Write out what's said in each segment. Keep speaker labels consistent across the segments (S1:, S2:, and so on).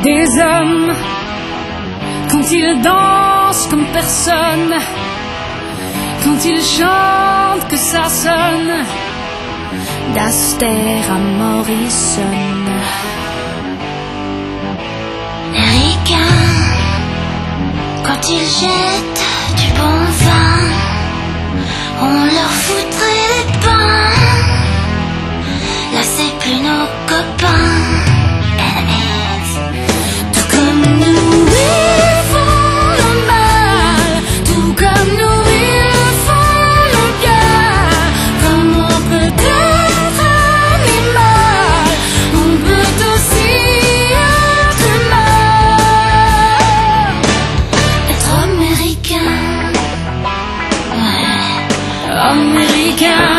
S1: Des hommes, quand ils dansent comme personne, quand ils chantent que ça sonne, d'Aster à Morrison.
S2: Les ricains, quand ils jettent du bon vin, on leur foutrait les pains. Là c'est plus nos copains. Tout comme nous ils font le mal, tout comme nous ils font le bien. Comme on peut être animal, on peut aussi être humain. Être américain, ouais, américain.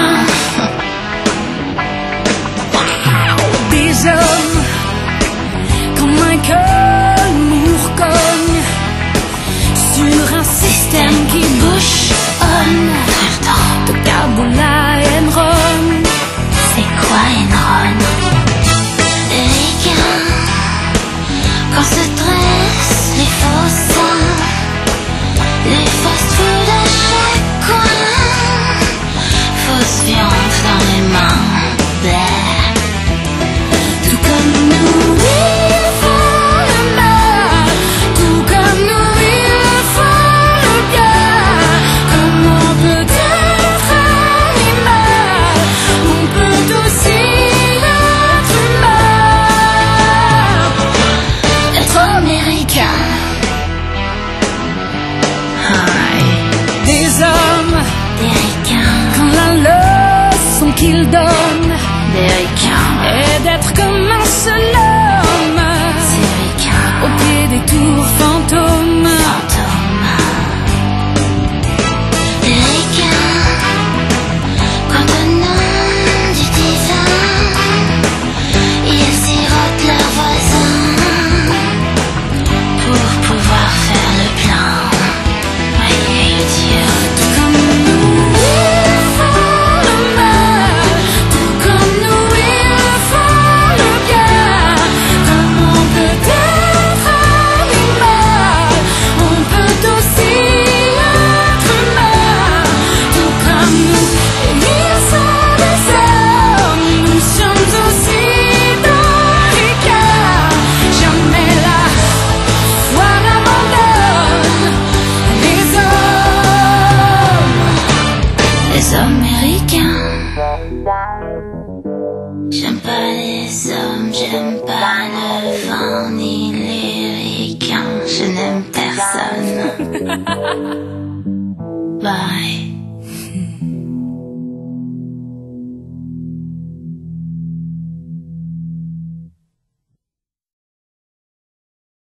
S1: Des hommes, quand Michael Moore cogne sur un système qui bouchonne. De Kabula Enron,
S2: C'est quoi Enron? Les ricains, quand se dressent les faux seins, les fast-food à chaque coin, fausse viande dans les mains. Bleh. Tout comme nous ils font le mal, tout comme nous ils font le bien. Comme on peut être animal, on peut aussi être humain. Être américain.
S1: des hommes,
S2: Des ricains,
S1: quand la leçon qu'ils donnent
S2: des ricains,
S1: est d'être comme un seul homme,
S2: c'est ricains,
S1: au pied des tours fantômes.
S2: fantômes. Des ricains, quand au nom du divin, ils sirotent leurs voisins pour pouvoir faire le plein. Voyez Dieu. Tout comme nous ils font le mal, tout comme nous ils font le bien. Comme on peut être animal, on peut aussi être humain. Tout comme nous, ils sont des hommes, nous sommes aussi dans les cœurs. Jamais la foi n'abandonne les américains. J'aime pas les hommes, j'aime pas le vin ni les ricains. Je n'aime personne. Bye.